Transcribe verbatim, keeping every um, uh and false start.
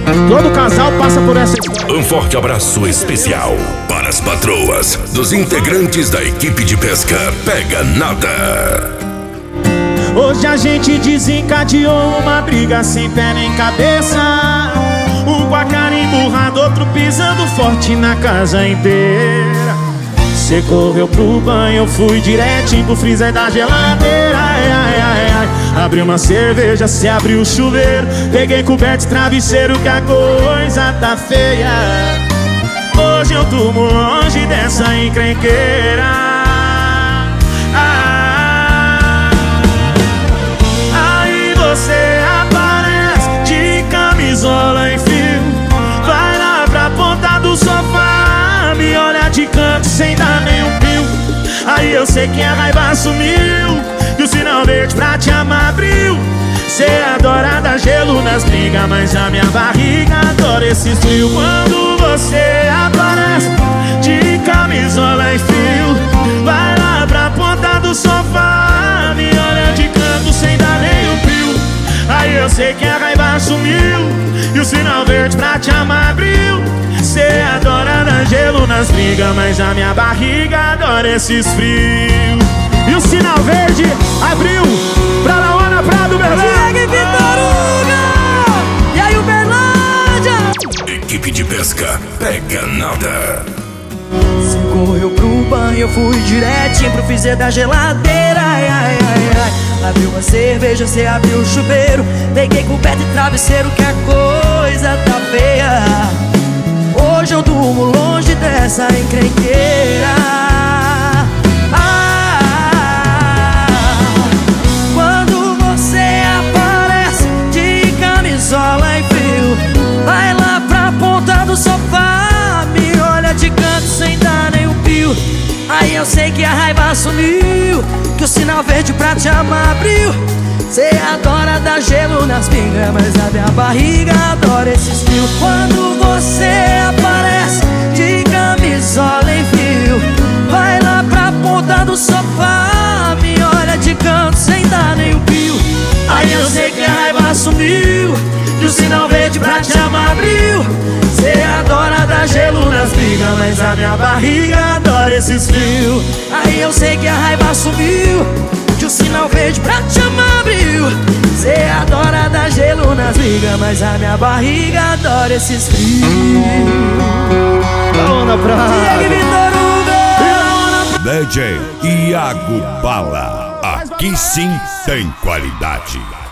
Todo casal passa por essa história. Um forte abraço especial para as patroas dos integrantes da equipe de pesca Pega Nada. Hoje a gente desencadeou uma briga sem pé nem cabeça. Um com a cara emburrada, outro pisando forte na casa inteira. Cê correu pro banho, eu fui diretinho pro freezer da geladeira. Ai, ai, ai, ai. Abri uma cerveja, cê abriu o chuveiro. Peguei coberto e travesseiro que a coisa tá feia. Hoje eu durmo longe dessa encrenqueira. Ah, aí você aparece de camisola em fio. Vai lá pra ponta do sofá, me olha de canto sem dar nenhum pio. Aí eu sei que a raiva sumiu e o sinal verde pra te amar abriu. Cê adora dar gelo nas brigas, mas a minha barriga adora esse frio. Quando você aparece de camisola e fio, vai lá pra ponta do sofá, me olha de canto sem dar nenhum pio. Aí eu sei que a raiva sumiu e o sinal verde pra te amar abriu. Cê adora dar gelo nas brigas, mas a minha barriga adora esses frios. E o sinal verde abriu pra Lauana Prado, Berlândia. E Vitoruga! E aí, Uberlândia? Equipe de pesca Pega Nada. Cê correu pro banho, eu fui direitinho pro freezer da geladeira. Ai, ai, ai, ai. Abriu uma cerveja, cê abriu o chuveiro. Peguei coberto e travesseiro que a coisa tá feia. Hoje eu durmo longe dessa encrenqueira. Ah, quando você aparece de camisola e fio, vai lá pra ponta do sofá, me olha de canto sem dar nenhum pio. Aí eu sei que a raiva sumiu, que o sinal verde pra te amar abriu. Cê adora dar gelo nas pingas, mas a minha barriga adora esses frios. Quando você aparece de camisola em fio, vai lá pra ponta do sofá, me olha de canto sem dar nenhum pio. Aí eu sei que a raiva sumiu e o sinal verde pra te amar abriu. Cê adora dar gelo nas brigas, mas a minha barriga adora esses frios. Aí eu sei que a raiva sumiu e o sinal verde pra te amar abriu. Cê adora dar gelo nas brigas, mas a minha barriga adora esses frios. Lauana Prado. E Vitoruga! D J Iago Bala. Aqui sim tem qualidade.